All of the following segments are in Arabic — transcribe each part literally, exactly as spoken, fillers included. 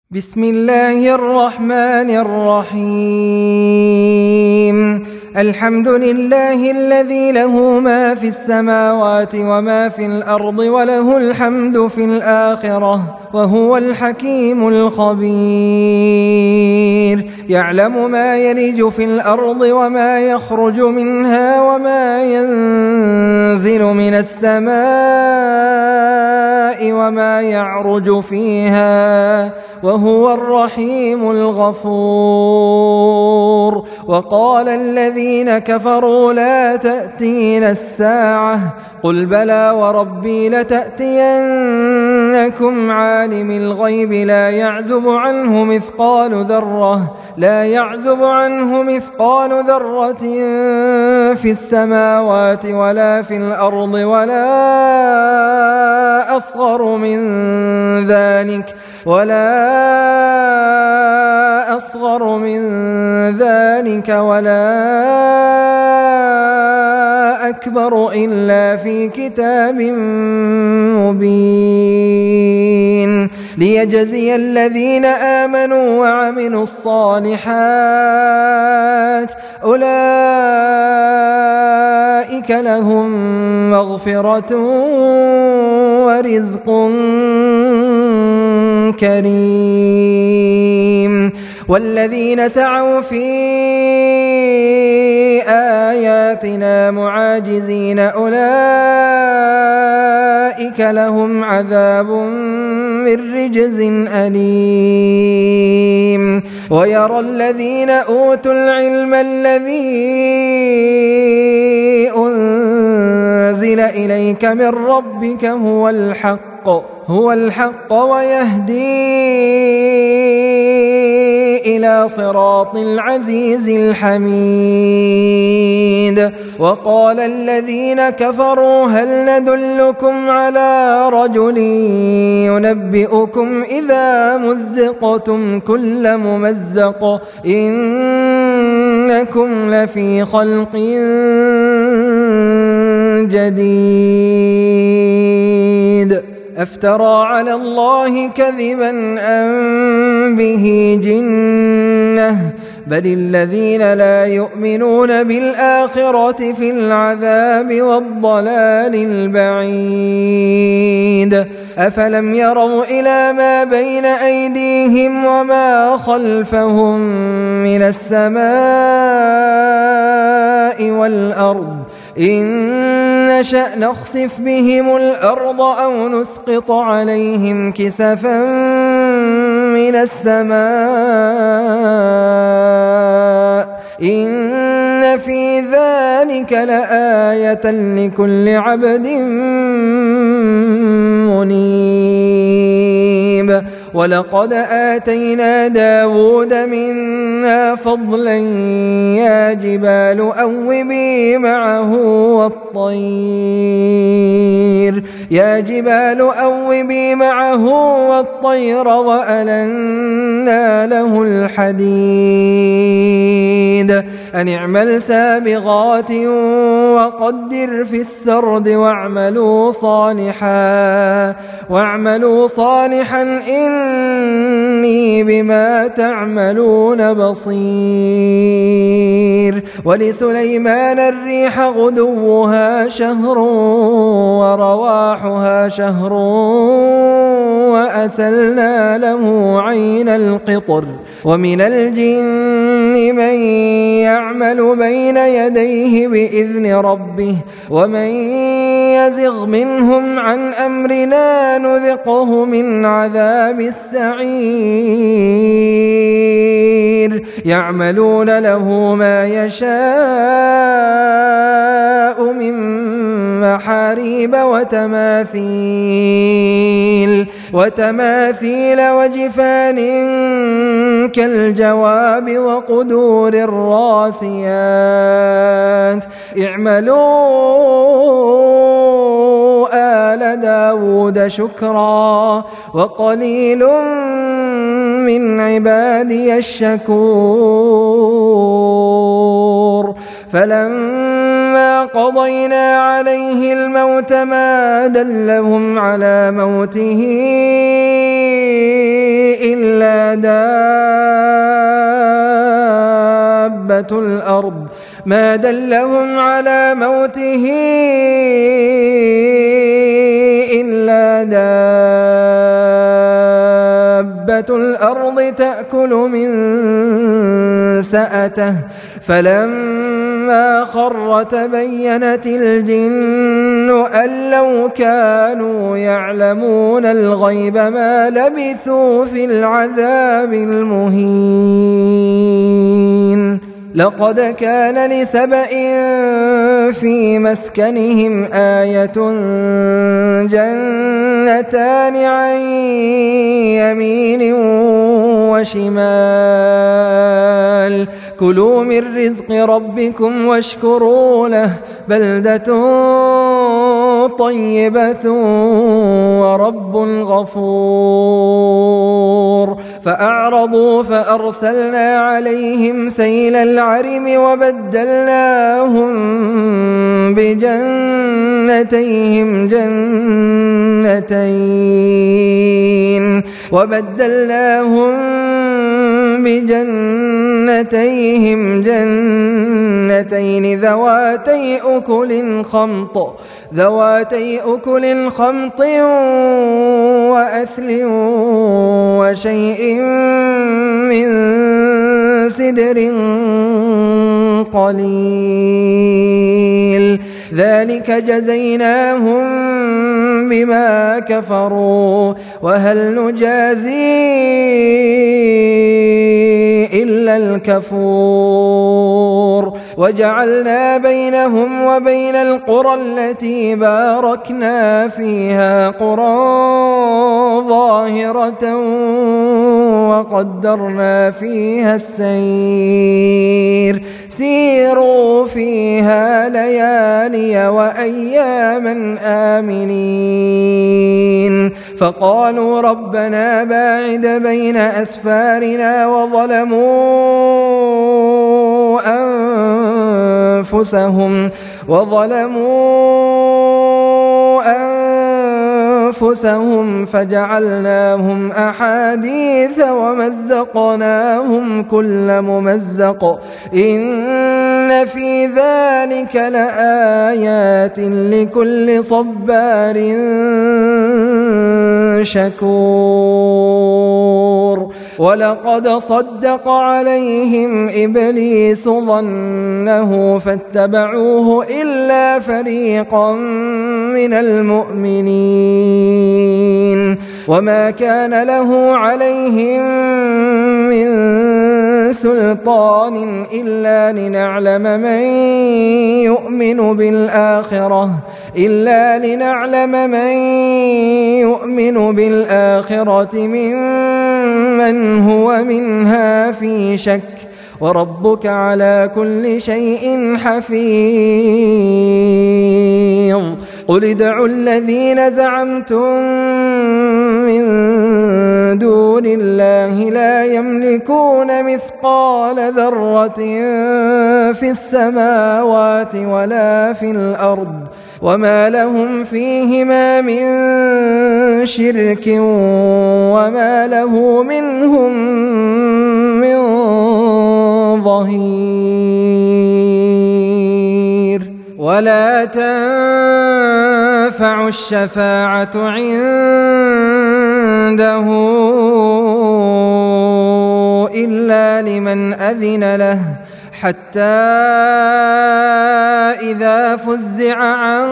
بسم الله الرحمن الرحيم. الحمد لله الذي له ما في السماوات وما في الأرض وله الحمد في الآخرة وهو الحكيم الخبير. يعلم ما يلج في الأرض وما يخرج منها وما ينزل من السماء وما يعرج فيها وهو الرحيم الغفور. وقال الذين كفروا لا تأتينا الساعة قل بلى وربي لتأتينكم عالم الغيب لا يعزب عنه مثقال ذرة لا يعزب عنه مثقال ذرة في السماوات ولا في الأرض ولا أصغر من ذلك ولا أصغر من ذلك ولا أكبر إلا في كتاب مبين ليجزي الذين آمنوا وعملوا الصالحات أولئك لهم مغفرة ورزق كريم. والذين سعوا في آياتنا معاجزين أولئك لهم عذاب من رجز أليم. ويرى الذين أوتوا العلم الذي أنزل إليك من ربك هو الحق هو الحق ويهدي إلى صراط العزيز الحميد. وقال الذين كفروا هل ندلكم على رجل ينبئكم إذا مزقتم كل ممزق إنكم لفي خلق جديد أفترى على الله كذبا أم به جنة بل الذين لا يؤمنون بالآخرة في العذاب والضلال البعيد. أفلم يروا إلى ما بين أيديهم وما خلفهم من السماء والأرض إن نشأ نخسف بهم الأرض أو نسقط عليهم كسفا من السماء إن في ذلك لآية لكل عبد منيب. ولقد آتينا داود منا فضلا يا جبال أوبي معه والطير يا جبال أوبي معه والطير وألنا له الحديد أن اعمل سابغات وقدر في السرد واعملوا صالحا واعملوا صالحا إني بما تعملون بصير. ولسليمان الريح غدوها شهر ورواحها شهر وأسلنا له عين القطر ومن الجن من يعمل بين يديه بإذن ربه ومن يزغ منهم عن أمرنا نذقه من عذاب السعير. يعملون له ما يشاء من محاريب وتماثيل وتماثيل وجفان كالجواب وقدور الراسيات اعملوا آل داود شكرا وقليل من عبادي الشكور. فلما قضينا عليه الموت ما دلهم على موته إلا دابة الأرض ما دلهم على موته إلا دابة الأرض تأكل من سأته فلما خر تبينت الجن أن لو كانوا يعلمون الغيب ما لبثوا في العذاب المهين لقد كان لسبإ في مسكنهم آية جنتان عن يمين وشمال كلوا من رزق ربكم واشكروا له بلدة طيبة ورب غفور فأعرضوا فأرسلنا عليهم سيل العرم وبدلناهم بجنتيهم جنتين وبدلناهم بجنتيهم جنتين ذواتي أكل خمط ذواتي أكل خمط وأثل وشيء من سدر قليل ذلك جزيناهم بما كفروا وهل نجازي إلا الكفور وجعلنا بينهم وبين القرى التي باركنا فيها قرى ظاهرة وقدرنا فيها السير سيروا فيها ليالي وأياما آمنين فقالوا ربنا باعد بين أسفارنا وظلموا أنفسهم وظلموا أنفسهم فجعلناهم أحاديث ومزقناهم كل ممزق إن في ذلك لآيات لكل صبار شكور ولقد صدق عليهم إبليس ظنه فاتبعوه إلا فريقا من المؤمنين وما كان له عليهم من سلطان إلا لنعلم من يؤمن بالآخرة إلا لنعلم من يؤمن بالآخرة ممن هو منها في شك وربك على كل شيء حفيظ قل ادعوا الذين زعمتم من دون الله لا يملكون مثقال ذرة في السماوات ولا في الأرض وما لهم فيهما من شرك وما له منهم من ظهير ولا تنفع الشفاعة عنده إلا لمن أذن له حتى إذا فزع عن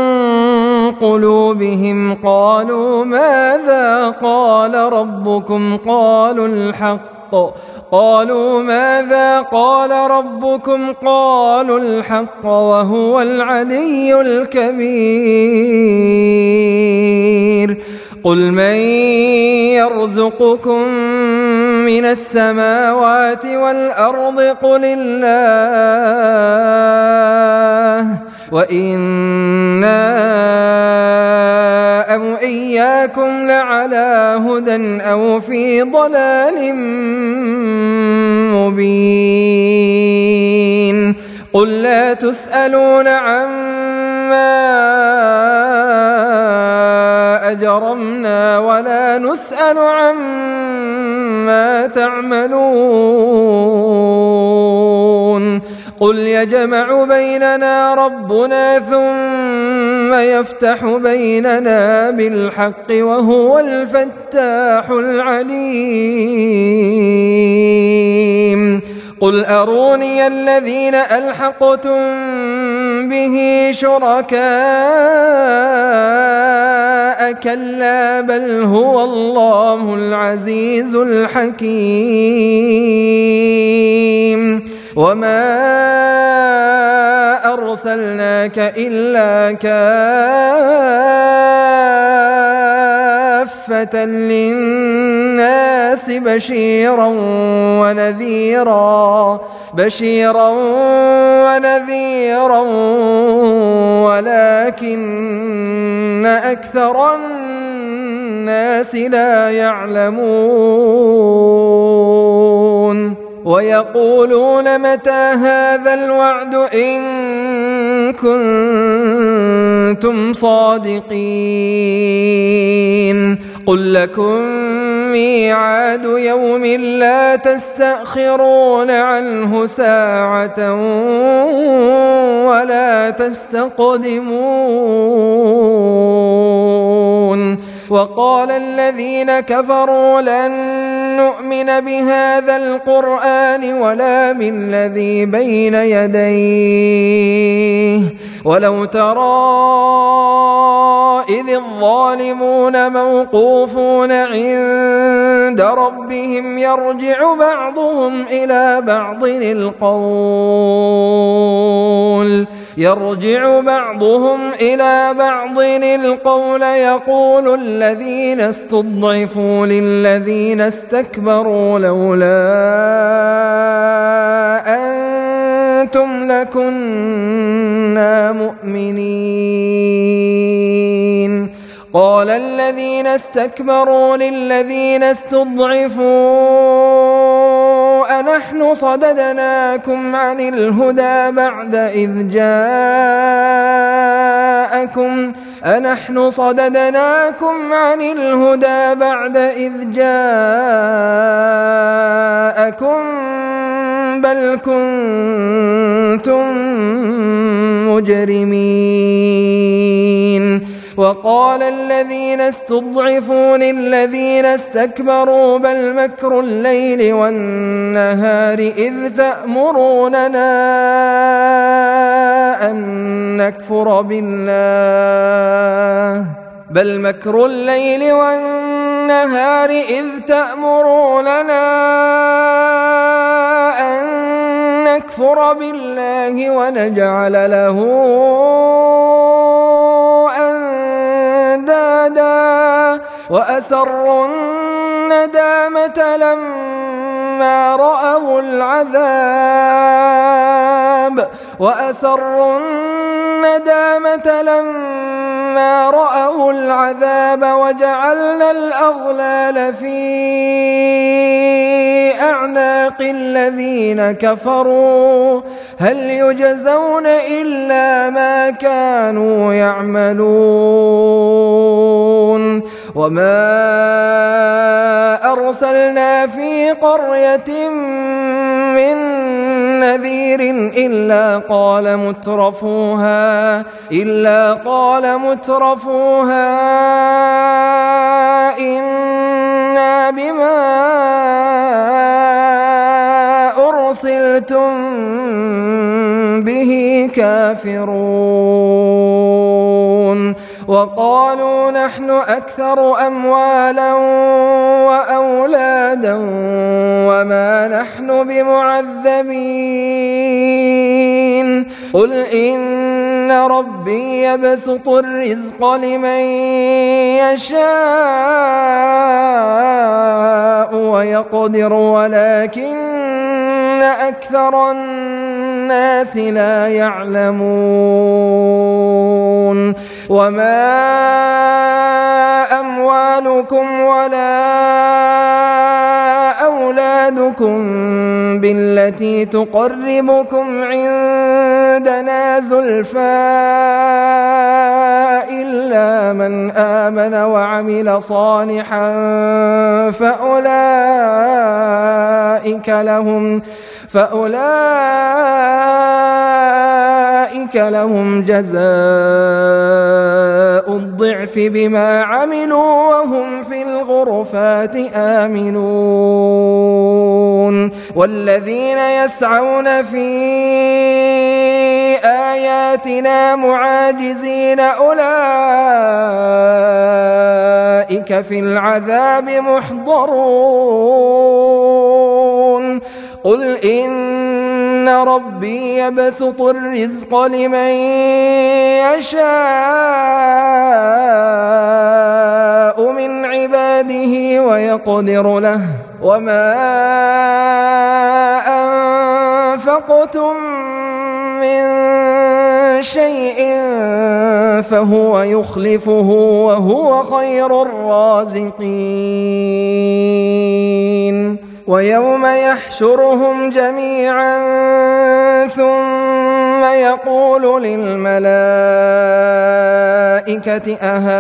قلوبهم قالوا ماذا قال ربكم قالوا الحق قالوا ماذا قال ربكم قالوا الحق وهو العلي الكبير قل من يرزقكم من السماوات والأرض قل الله وإنا أو إياكم لعلى هدى أو في ضلال مبين قل لا تسألون عما أجرمنا ولا نسأل عما ما تعملون قل يجمع بيننا ربنا ثم يفتح بيننا بالحق وهو الفتاح العليم قل أروني الذين ألحقتم به شركاء كلا بل هو الله العزيز الحكيم وما أرسلناك إلا كافة للناس بشيرا ونذيرا بشيرا ونذيرا ولكن أكثر الناس لا يعلمون ويقولون متى هذا الوعد إن كنتم صادقين قل لكم ميعاد يوم لا تستأخرون عنه ساعة ولا تستقدمون وقال الذين كفروا لن نؤمن بهذا القرآن ولا بالذي بين يديه ولو ترى إذ الظالمون موقوفون عند ربهم يرجع بعضهم إلى بعض القول يرجع بعضهم إلى بعض القول يقول الذين استضعفوا للذين استكبروا لولا أنتم لكنا مؤمنين قال الذين استكبروا للذين استضعفوا أنحن صددناكم عن الهدى بعد إذ جاءكم أنحن صددناكم عن الهدى بعد إذ جاءكم بل كنتم مجرمين وقال الذين استضعفوا للذين استكبروا بل مكر الليل والنهار إذ تأمروننا أن نكفر بالله بل مكر الليل والنهار إذ تأمروننا أن نكفر بالله ونجعل له أندادا وأسروا الندامة لما رأوا العذاب وأسروا الندامة لما رأوا العذاب وجعلنا الأغلال في أعناق الذين كفروا هل يجزون إلا ما كانوا يعملون وما أرسلنا في قرية من نذير إلا قال مترفوها إلا قال مترفوها إنا بما أرسلتم به كافرون وقالوا نحن أكثر أموالا وأولادا وما نحن بمعذبين قل إن ربي يبسط الرزق لمن يشاء ويقدر ولكن أكثر الناس لا يعلمون وما أموالكم ولا أولادكم بالتي تقربكم عندنا زلفى إلا من آمن وعمل صالحا فأولئك لهم فأولئك لهم جزاء الضعف بما عملوا وهم في الغرفات آمنون. والذين يسعون في آياتنا معاجزين أولئك في العذاب محضرون. قل إن ربي يبسط الرزق لمن يشاء من عباده ويقدر له وما أنفقتم من شيء فهو يخلفه وهو خير الرازقين. ويوم يحشرهم جميعا ثم يقول للملائكة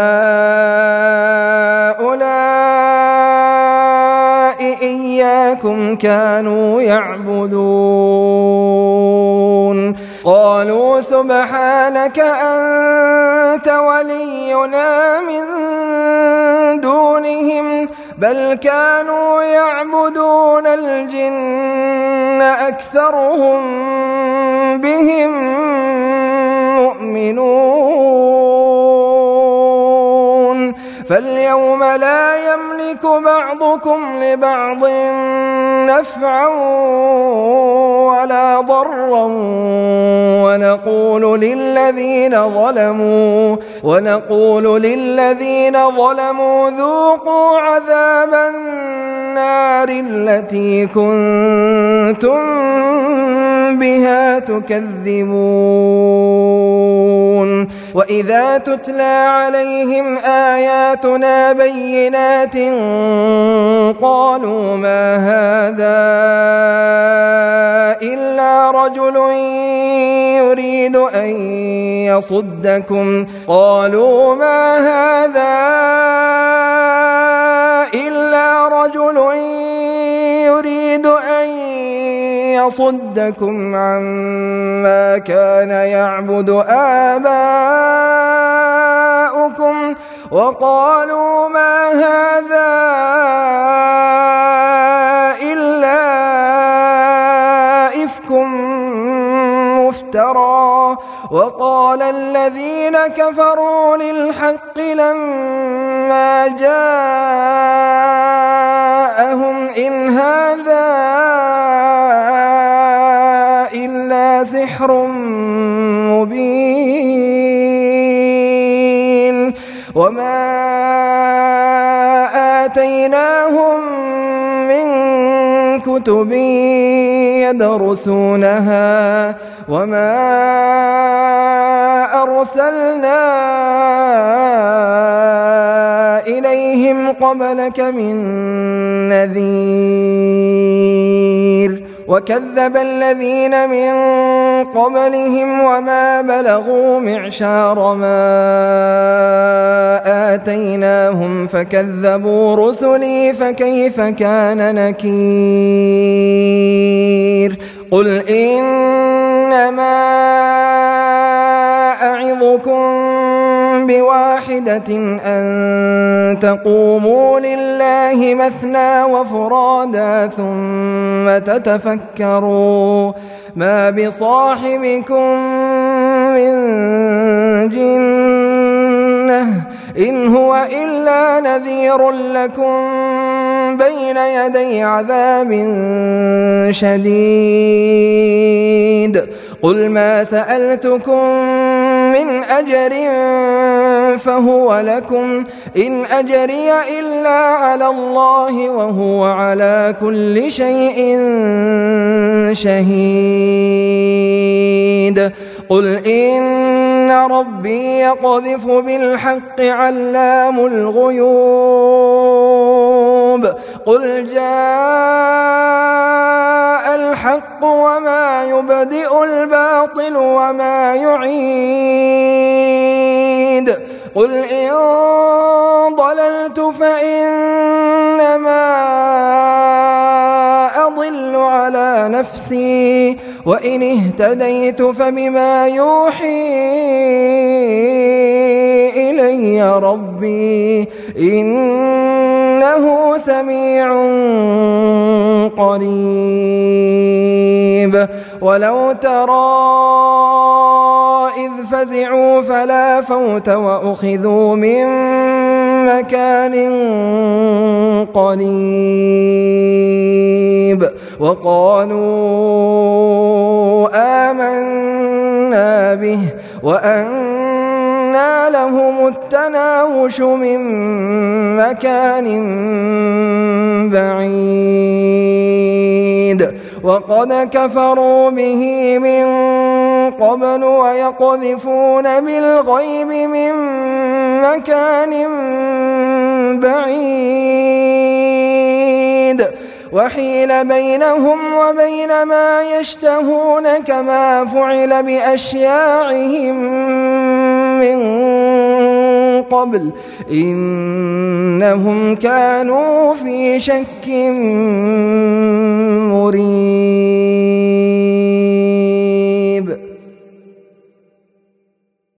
أهؤلاء إياكم كانوا يعبدون؟ قالوا سبحانك أنت ولينا من دونهم بل كانوا يعبدون الجن أكثرهم بهم مؤمنون. فاليوم لا يملك بعضكم لبعض نفعا ولا ضرا ونقول للذين ظلموا ونقول للذين ظلموا ذوقوا عذاب النار التي كنتم بها تكذبون. وإذا تتلى عليهم آياتنا بينات قالوا ما هذا إلا رجل يريد أن يصدكم قالوا ما هذا إلا رجل يريد أن يصدكم عما كان يعبد آباؤكم وقالوا ما هذا إلا إفك مفترى. وقال الذين كفروا للحق لما جاءهم إن هذا إلا سحر مبين. وما آتيناهم من كتب يدرسونها وما أرسلنا إليهم قبلك من نذير. وكذب الذين من قبلهم وما بلغوا معشار ما آتيناهم فكذبوا رسلي فكيف كان نكير. قل إنما أعظكم بواحدة أن تقوموا لله مثنى وفرادا ثم تتفكروا ما بصاحبكم من جنة إن هو إلا نذير لكم بين يدي عذاب شديد. قل ما سألتكم من أجر فهو لكم إن أجري إلا على الله وهو على كل شيء شهيد. قل إن ربي يقذف بالحق علام الغيوب. قل جاء الحق وما يبدئ الباطل وما يعيد قل إن ضللت فإنما أضل على نفسي وإن اهتديت فبما يوحي إلي ربي إنه سميع قريب ولو ترى إذ فزعوا فلا فوت وأخذوا من مكان قريب وقالوا آمنا به وأنى لهم التناوش من مكان بعيد وقد كفروا به من قبل ويقذفون بالغيب من مكان بعيد وحيل بينهم وبين ما يشتهون كما فعل بأشياعهم من قبل إنهم كانوا في شك مريب.